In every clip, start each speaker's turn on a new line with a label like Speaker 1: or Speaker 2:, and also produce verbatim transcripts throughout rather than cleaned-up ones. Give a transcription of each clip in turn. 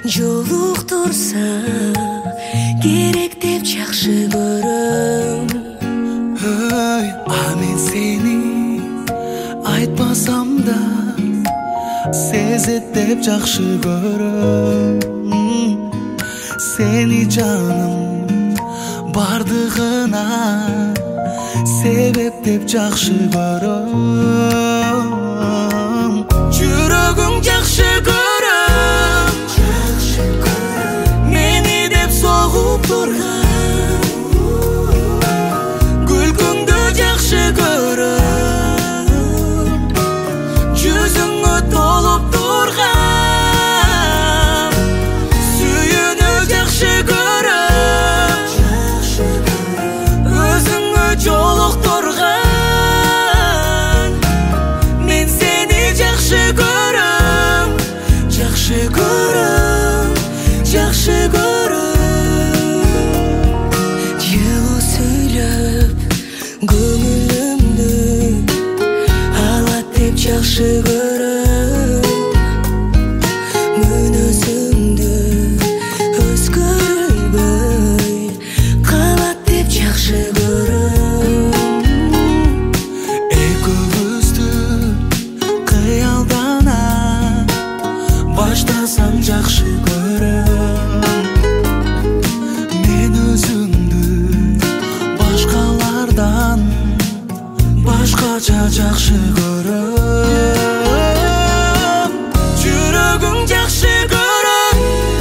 Speaker 1: жолуктурса керек деп жакшы көрөм.
Speaker 2: Ой, а мен сени айтпасам да сезет деп жакшы көрөм. Сени жаным бардыгына себеп деп жакшы көрөм. Жүрөгүң жакшы көрөм, мени деп согуп турган. Күлкүңдү жакшы көрөм, жүзүңө толуп турган. Сүйүүнү жакшы көрөм, өзүңө жолуктурган. Мен сени жакшы көрөм, жакшы көрөм, жакшы көрөм. Жылуу сүйлөп көңүлүмдү алат деп жакшы көрөм. Мүнөзүңдү өзгөрбөй калат деп жакшы көрөм. Экөөбүздү кыялдана баштасаң жакшы көрөм. Мен өзүмдү башкалардан башкача жакшы көрөм. Жүрөгүң жакшы көрөм,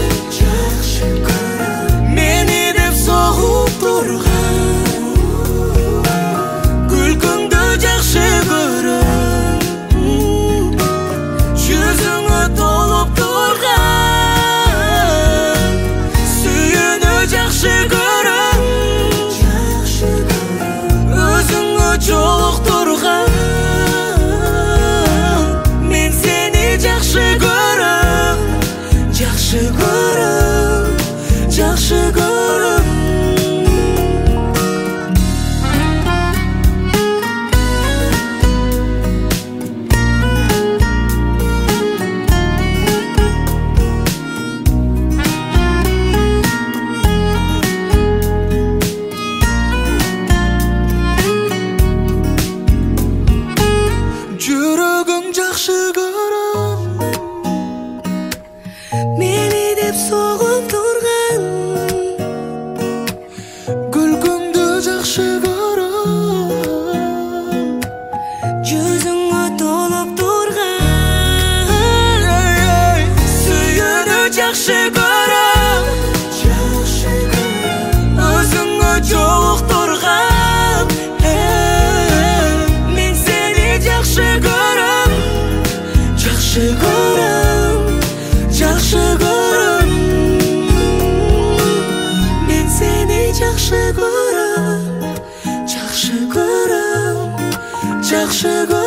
Speaker 2: мени деп согуп турган. Күлкүңдү жакшы көрөм, жүзүңө толуп турган. Сүйүүнү жакшы көрөм, өзүңө жолуктурган. Мен сени жакшы көрөм, жакшы көрөм, жакшы көрөм. Жүрөгүң жакшы көрөм, мени деп согуп турган. Күлкүңдү жакшы көрөм, жүзүңө толуп турган. Сүйүүнү жакшы көрөм, өзүңө жолуктурган. Мен сени жакшы көрөм, жакшы көрөм, жакшы көрөм. Мен сени жакшы көрөм, жакшы көрөм, жакшы көрөм.